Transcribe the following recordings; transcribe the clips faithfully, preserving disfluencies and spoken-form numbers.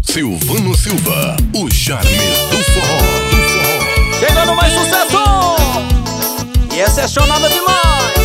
Silvano Silva, o charme do forró, do forró. Chegando mais sucesso! E essa é chonada demais!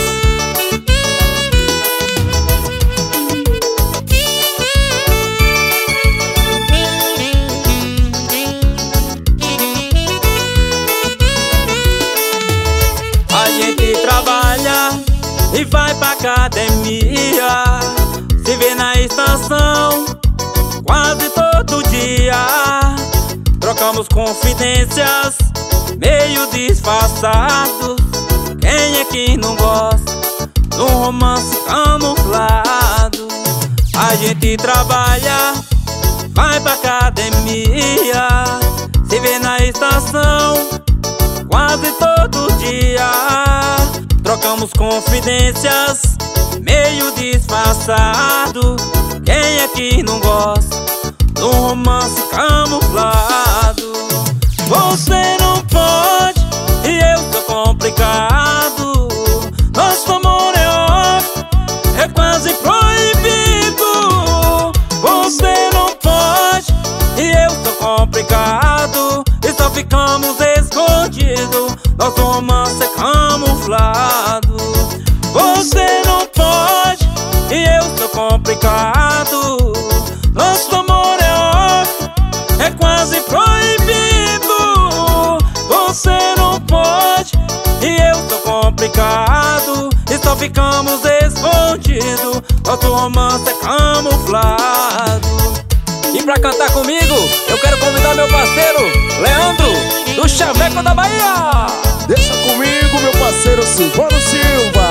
A gente trabalha e vai pra academia, se vê na estação quase todo dia. Trocamos confidências meio disfarçados. Quem é que não gosta de um romance camuflado? A gente trabalha, vai pra academia, se vê na estação quase todo dia. Trocamos confidências meio disfarçado. Quem é que não gosta de um romance camuflado? Você não pode e eu sou complicado. Nosso amor é óbvio, é quase proibido. Você não pode e eu sou complicado, e só ficamos escondidos. Nosso romance é camuflado. Você não pode e eu sou complicado. Nosso amor é óbvio, é quase proibido. Você não pode e eu sou complicado, e só ficamos escondidos. Nosso romance é camuflado. E pra cantar comigo, eu quero convidar meu parceiro Leandro, do Chaveco da Bahia. Deixa comigo, meu parceiro Silvano Silva.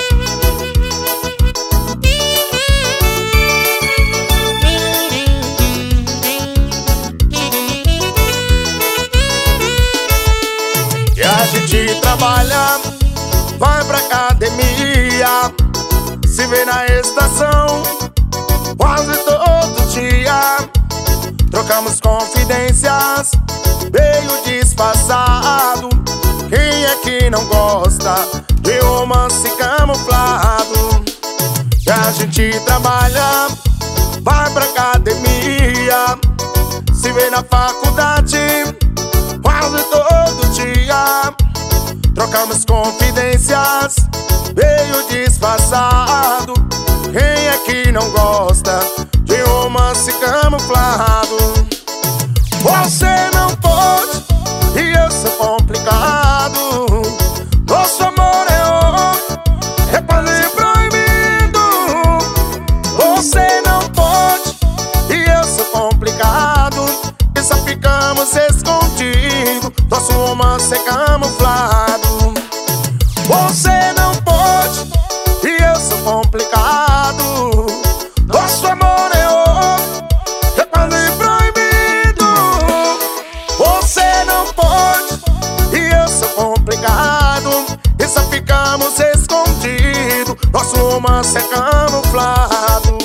E a gente trabalha, vai pra academia, se vê na estação quase todo dia. Trocamos confidências meio disfarçado. Quem é que não gosta de romance camuflado? E a gente trabalha, vai pra academia, se vê na faculdade quase todo dia. Trocamos confidências meio disfarçado. Quem é que não gosta de romance camuflado? Você não pode e eu sou complicado. Nosso amor é óbvio, é quase proibido. Você não pode e eu sou complicado, e só ficamos escondidos. Nosso romance é camuflado. Você não pode e eu sou complicado. Nosso amor é óbvio, é quase proibido. Você não pode e eu sou complicado, e só ficamos escondidos. Nosso romance é camuflado.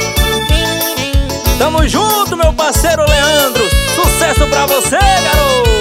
Tamo junto, meu parceiro Leandro. Sucesso pra você, garoto!